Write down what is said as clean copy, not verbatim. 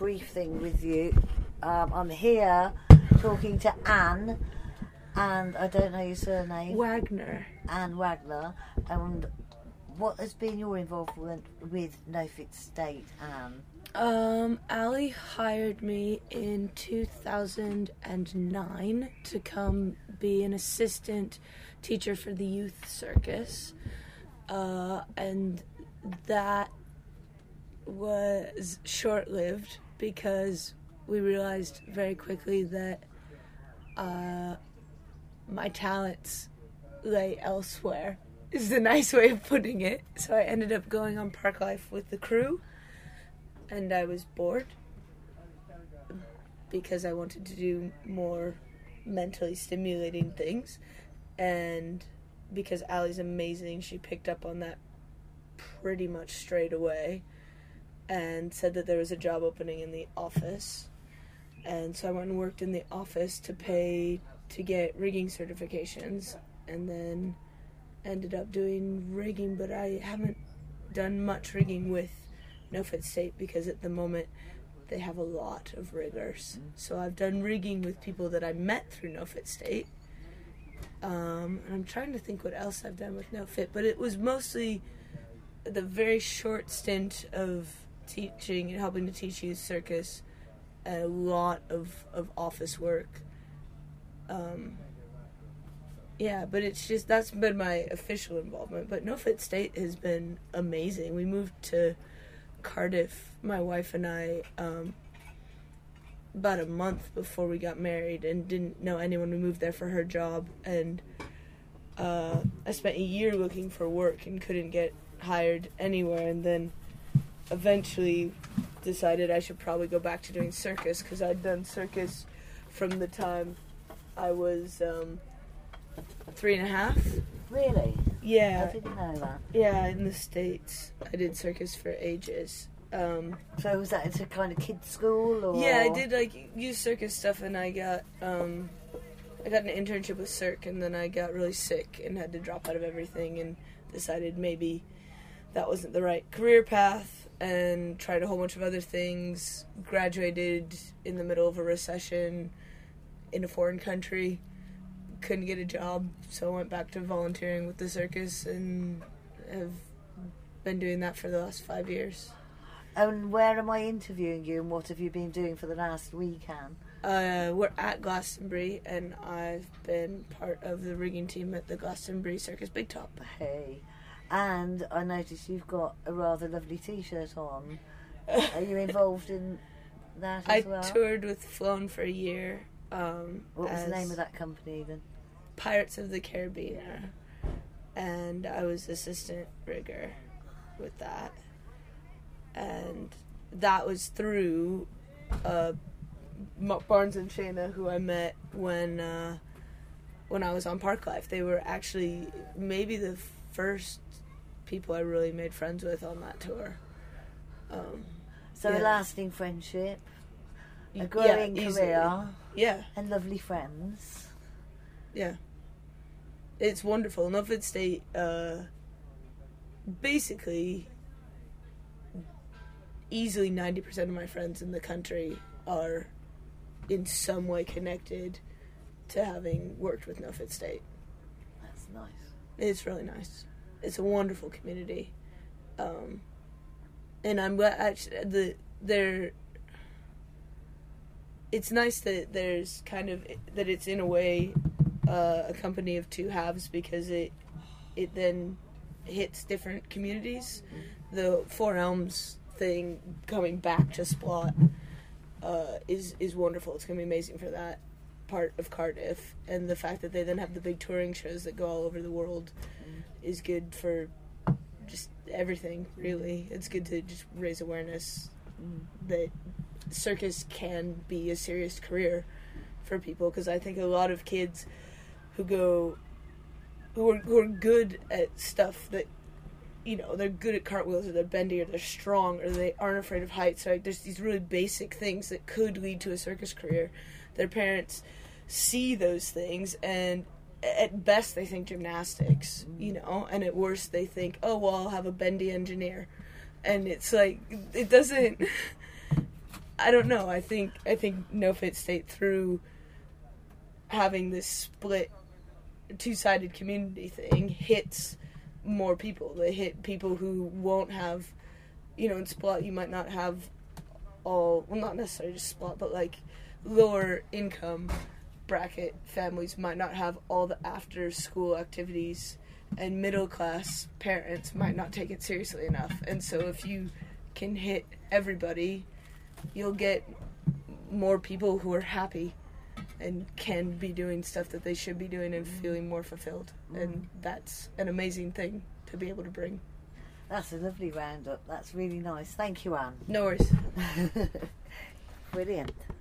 brief thing with you. I'm here talking to Anne, and I don't know your surname. Wagner. Anne Wagner. And what has been your involvement with No Fit State, Anne? Ali hired me in 2009 to come be an assistant teacher for the youth circus. And that was short-lived because we realized very quickly that my talents lay elsewhere, is the nice way of putting it. So I ended up going on Park Life with the crew, and I was bored because I wanted to do more mentally stimulating things, and because Allie's amazing, she picked up on that pretty much straight away and said that there was a job opening in the office. And so I went and worked in the office to pay to get rigging certifications, and then ended up doing rigging, but I haven't done much rigging with No Fit State because at the moment they have a lot of riggers. So I've done rigging with people that I met through No Fit State. And I'm trying to think what else I've done with No Fit, but it was mostly the very short stint of teaching and helping to teach youth circus, and a lot of office work. Yeah, but it's just, that's been my official involvement. But No Fit State has been amazing. We moved to Cardiff, my wife and I, about a month before we got married, and didn't know anyone. We moved there for her job, and I spent a year looking for work and couldn't get hired anywhere, and then eventually decided I should probably go back to doing circus, because I'd done circus from the time I was 3.5. Really? Yeah. I didn't know that. Yeah, in the States. I did circus for ages. So was that into kind of kids' school, or? Yeah, I did like youth circus stuff, and I got an internship with Cirque, and then I got really sick and had to drop out of everything, and decided maybe that wasn't the right career path, and tried a whole bunch of other things. Graduated in the middle of a recession in a foreign country. Couldn't get a job, so I went back to volunteering with the circus, and have been doing that for the last 5 years. And where am I interviewing you, and what have you been doing for the last weekend? We're at Glastonbury, and I've been part of the rigging team at the Glastonbury Circus Big Top. Hey. And I noticed you've got a rather lovely T-shirt on. Are you involved in that as well? I toured with Flown for a year. What was the name of that company then? Pirates of the Caribbean. And I was assistant rigger with that. And that was through Barnes and Shayna, who I met when I was on Park Life. They were actually maybe the first people I really made friends with on that tour. So yeah. A lasting friendship, a growing career, yeah, and lovely friends. Yeah, it's wonderful. No Fit State, basically, easily 90% of my friends in the country are in some way connected to having worked with No Fit State. That's nice. It's really nice. It's a wonderful community, and I'm glad actually it's nice that there's kind of that it's in a way a company of two halves, because it then hits different communities. The Four Elms thing coming back to Splot is wonderful. It's going to be amazing for that part of Cardiff, and the fact that they then have the big touring shows that go all over the world is good for just everything, really. It's good to just raise awareness that circus can be a serious career for people, because I think a lot of kids who are good at stuff that, you know, they're good at cartwheels, or they're bendy, or they're strong, or they aren't afraid of heights. Right? There's these really basic things that could lead to a circus career. Their parents see those things, and at best they think gymnastics, you know, and at worst they think, oh, well, I'll have a bendy engineer. And it's like, it doesn't, I don't know. I think No Fit State, through having this split, two-sided community thing, hits more people. They hit people who won't have, you know, in Splot you might not have all, well, not necessarily just Splot, but like lower income bracket families might not have all the after-school activities, and middle-class parents might not take it seriously enough. And so if you can hit everybody, you'll get more people who are happy and can be doing stuff that they should be doing and feeling more fulfilled. And that's an amazing thing to be able to bring. That's a lovely roundup. That's really nice. Thank you, Anne. No worries. Brilliant.